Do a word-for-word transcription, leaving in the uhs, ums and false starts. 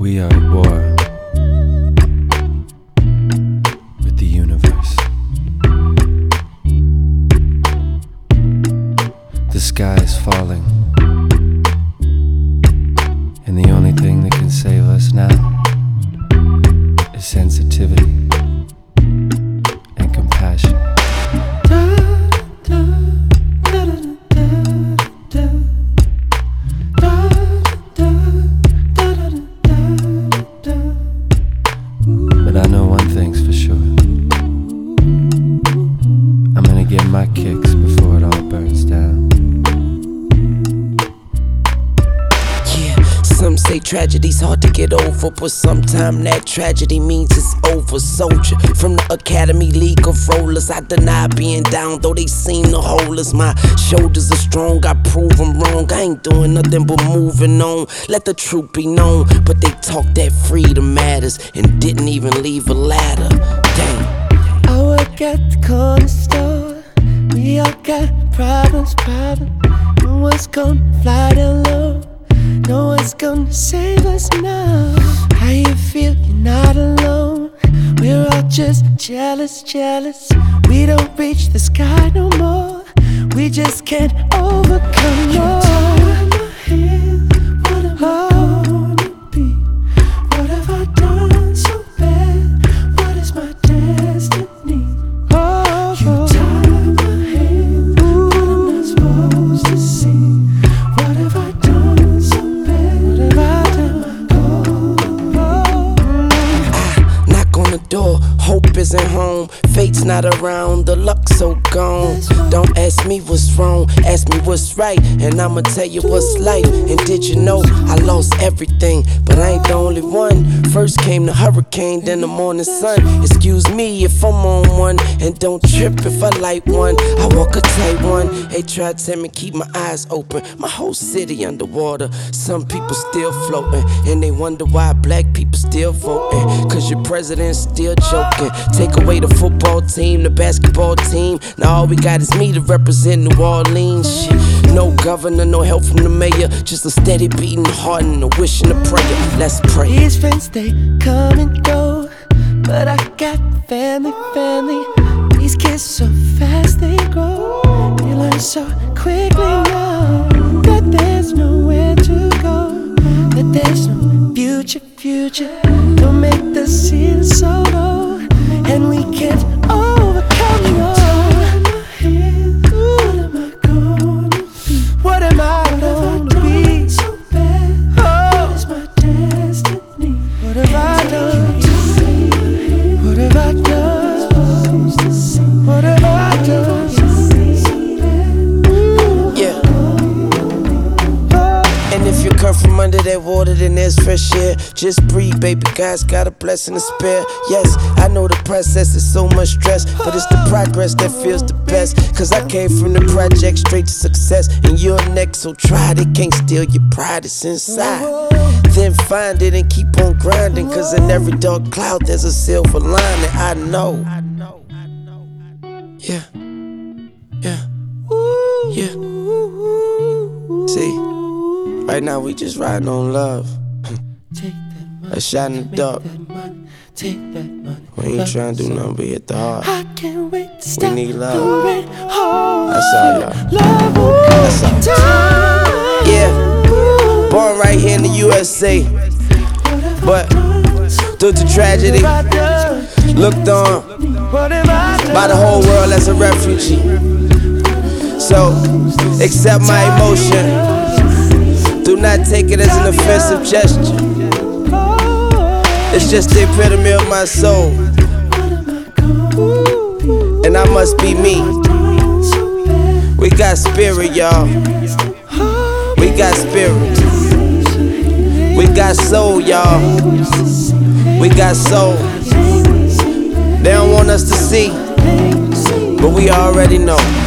We are at war with the universe. The sky is falling, and the only thing that can save us now is sensitivity and compassion. But I know one thing's for sure. I'm gonna get my kicks before it all burns down. Some say tragedy's hard to get over, but sometime that tragedy means it's over. Soldier from the Academy League of Rollers, I deny being down, though they seem to hold us. My shoulders are strong, I prove them wrong. I ain't doing nothing but moving on. Let the truth be known, but they talk that freedom matters and didn't even leave a ladder. Dang. I work at the corner store. We all got problems, problems. No one's gonna fly down low. No one's gonna save us now. How you feel? You're not alone. We're all just jealous, jealous. We don't reach the sky no more. We just can't overcome more. What am I gonna be? What have I done so bad? What is my destiny? Oh, you tie my hands. What am I supposed to see? What have I done so bad? What have I done? I knock on the door, hope isn't home. Fate's not around, the luck's so gone. Don't ask me what's wrong, ask me what's right, and I'ma tell you what's life. And did you know I lost everything, but I ain't the only one. First came the hurricane, then the morning sun. Excuse me if I'm on one, and don't trip if I light one. I walk a tight one. They try to tell me keep my eyes open. My whole city underwater. Some people still floating, and they wonder why black people still voting. Cause your president's still joking. Take away the football team, the basketball team. Now all we got is me to represent New Orleans. Shit. No governor, no help from the mayor. Just a steady beating heart and a wish and a prayer. Let's pray. These friends, they come and go, but I got family, family. These kids so fast they grow. They learn so quickly now that there's nowhere to go, that there's no future, future. Don't make the ceiling so low, and we can't overcome your. What am I gonna be? What am I gonna be? So bad. Oh, what is my destiny? What have I done? What have I done? What have I done? Yeah. And if you come from under that water, then there's fresh air. Just breathe, baby. God's got a blessing to spare. Yes, I know the process is so much stress, but it's the progress that feels the best. Cause I came from the project straight to success, and you're next, so try. They can't steal your pride, it's inside. Then find it and keep on grinding, cause in every dark cloud there's a silver lining. I know. Yeah. Yeah. Yeah. See, right now we just riding on love. A shot in the dark. We ain't trying to do nothing but hit the heart. I can't wait to stop. We need love. That's all, y'all. Love That's all. Yeah. Born right here in the U S A, but due to tragedy, looked on by the whole world as a refugee. So, accept my emotion. Do not take it as an offensive gesture. It's just the epitome of my soul, and I must be me. We got spirit, y'all. We got spirit. We got soul, y'all. We got soul. They don't want us to see, but we already know.